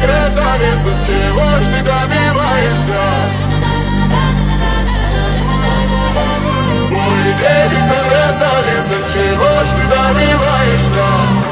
красавица, чего ж ты добиваешься? Ой, девица, красавица, чего ж ты добиваешься?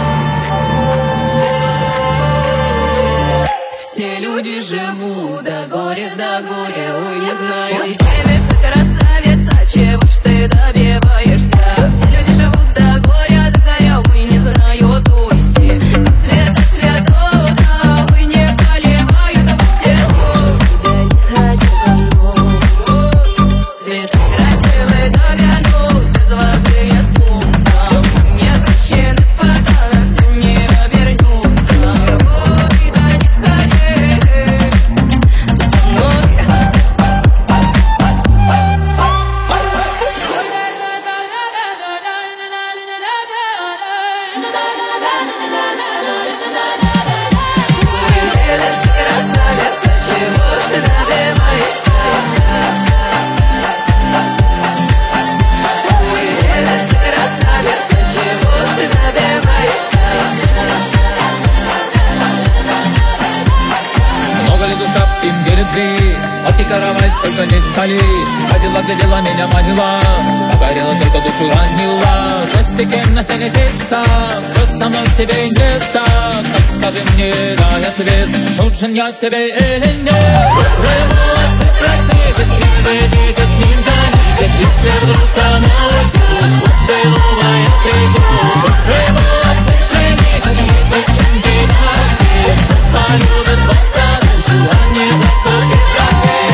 Все люди живут до горя, ой, не знаю. Ой, девица, красавица, чего ж ты добиваешься? Все люди живут до горя, ой, не знаю, туйси. Как цвета цветов, да, ой, не поливают все. Да не ходи за мной. Цветы красивые, да вянут, без воды я солнцем. Не прощены, пока на все не обернутся. Ой, да не ходи за мной. Красавица, чего ж ты добиваешься? Ой, девица, красавица, чего ж ты добиваешься? Много ли душа в тимге любви? Сладкий каравай, сколько не стали. Ходила, глядела, меня манила, покорила, только душу ранила. Часики на стене тик-так, все со мной тебе нет так. Так скажи мне, дай ответ, нужен я тебе или нет? Молодцы, проснитесь, не выйдите с ним, тонитесь. Если вдруг она уйдет, лучше новая я приду. Молодцы, женитесь, не девчонки на Руси. Полюбят вас, а желание закупить красиво.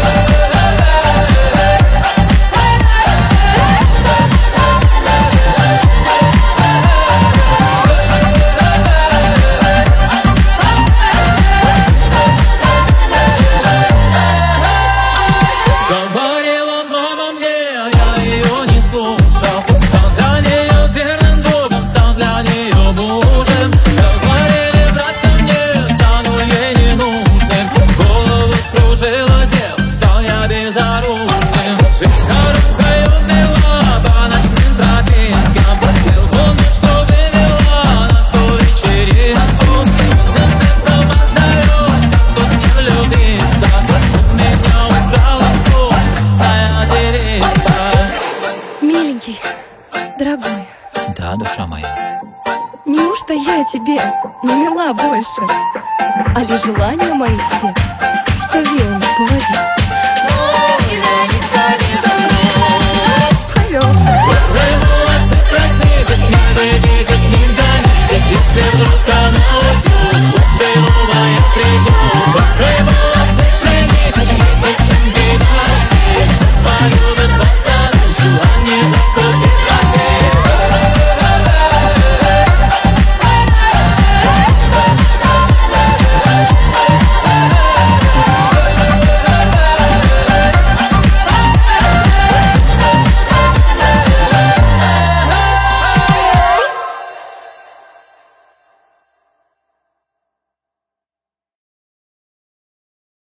Говорила мама мне, я ее не слушал. Стал для нее верным другом, стал для нее мужем. Говорили братья мне, стану ей ненужным. Голову скружила дел, стал я безоружным. Жизнь дорогой убила по ночным тропинкам. Телефоночку вывела на ту вечеринку. На светлом озарёт, как тут не влюбиться. Меня украла сумасшедшая девица. Миленький, дорогой, Да, душа моя. неужто я тебе не мила больше? А ли желания мои тебе, что верны?